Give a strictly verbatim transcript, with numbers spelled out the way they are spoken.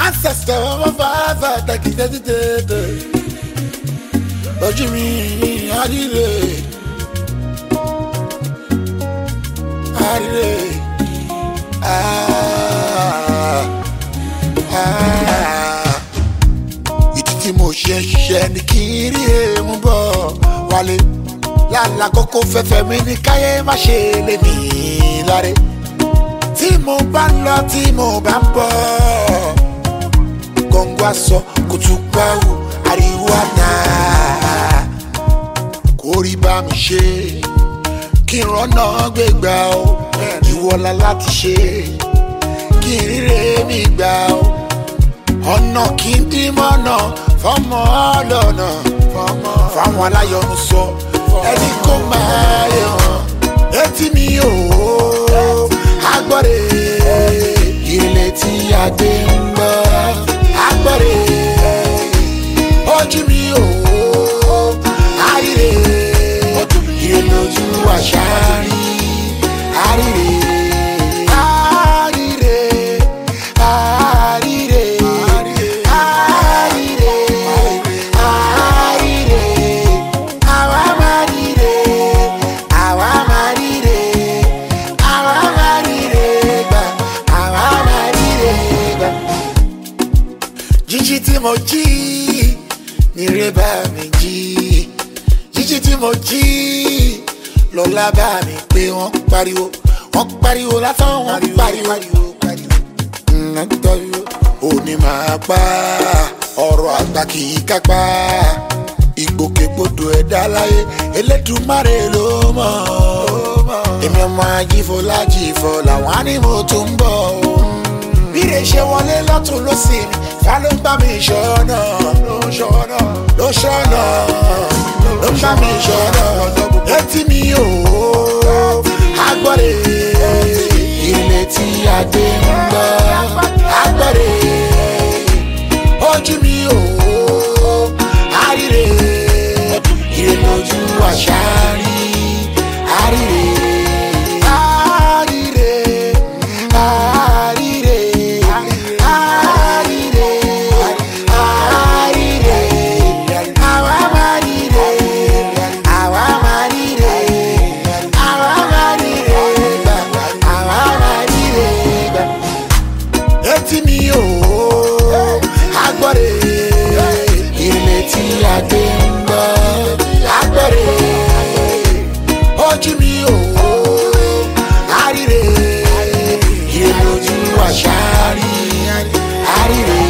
ancestor of my father that is dedicated. But you mean I did it, I did it. Ah, ah. Ìdí tí mo ṣe ṣiṣẹ́ ní kiri èèmú bọ̀ wálé. Lálá kókó fẹ́fẹ́ mi ní káyé má ṣe lè mí láre. Tí mo bá ń lọ tí mo bá ń bọ̀, gọ̀ǹgọ̀ aṣọ kùtùpá wò ariwo àná. Kórìí bá mi ṣe kí n rọ́nà gbégbá o, ìwọlá láti ṣe kí n ríre mi gbà o. Ọ̀nà kí n dín mọ́nà fọ́mọ ọlọ́nà fáwọn aláyọ̀nù sọ ẹni kó máa yẹ hàn. Etí mi ò agbọ́rẹ̀ ilé tí adé ń gbọ́ agbọ́rẹ̀ ojú mi ò àríre ilé ojú àṣà rí àríre. Jíjí tí mo jí nire bá mi jí, jíjí tí mo jí lọ́lá bá mi pé wọ́n pariwo wọ́n pariwo látọ̀ wọ́n pariwo pariwo òní máa pa ọ̀rọ̀ àgbà kì í kápá ìgbòkègbodò ẹ̀dá láyé Elédùmarè ló mọ̀. Èmi ọmọ ajífọlá jífọ làwọn á ní mo tún ń bọ̀. Bí lè ṣe wọlé lọ́tún ló sì ní ta ló ń bá mi ṣọ́nà ló ń ṣọ́nà ló ṣọ́nà ló ń bá mi ṣọ́nà. Etí mi ò agbọ́rẹ̀ ilé tí adé ń gbọ́ agbọ́rẹ̀ ojú mi ò àríre ilé lójú àṣà rí àríre. Etí mi ò agbọ́rẹ̀ ilé tí adé ń gbọ́ agbọ́rẹ̀ ojú mi ò àríre ilé lójú àṣà rí àríre.